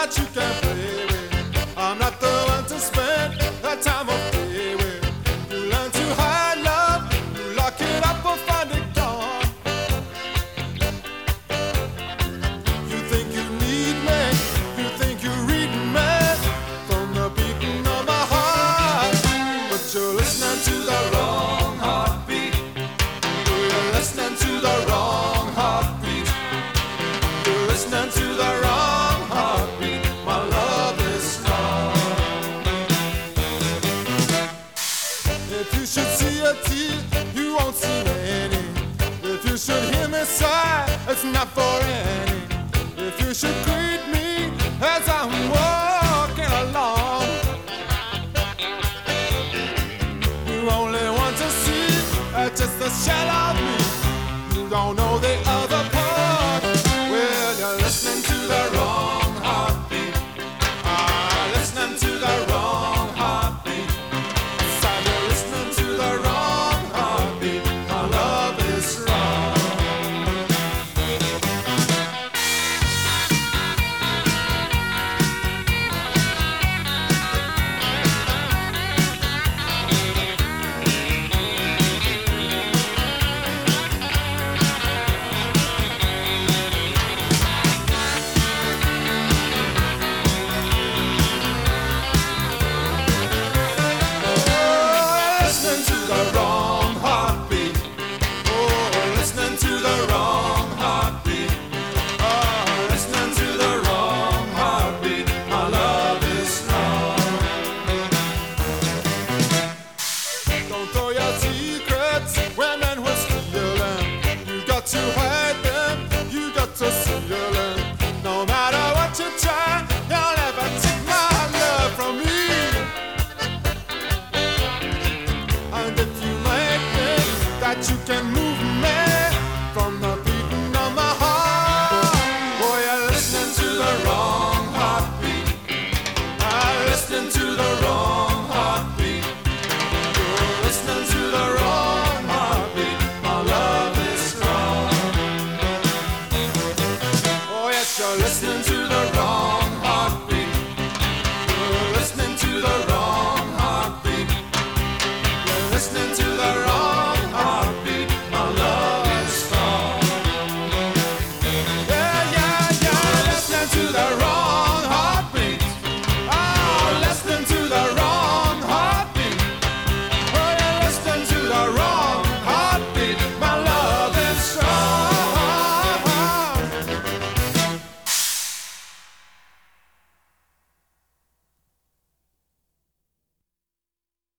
that you can play with. I'm not the one to spend that time of day with. You learn to hide love, you lock it up or find it gone. You think you need me, you think you're reading me from the beating of my heart, but you're listening to the wrong heartbeat. You're listening to the wrong heartbeat. You're listening to the wrong heartbeat. My love is strong. If you should see a tear, you won't see any. If you should hear me sigh, it's not for any. If you should greet me as I'm walking along, you only want to see just the shell of me. You don't know the other part. Well, you're listening to the wrong heartbeat. Listening to the wrong heartbeat. So you're listening to the wrong heartbeat. My love is strong. Listening to the wrong heartbeat. Oh, listening to the wrong heartbeat. Oh, listening to the wrong heartbeat. My love is strong. Don't throw your secrets when men will steal them. You got to hide them. You got to seal them. No matter what you try, you'll never take my love from me. And if you make me that you can move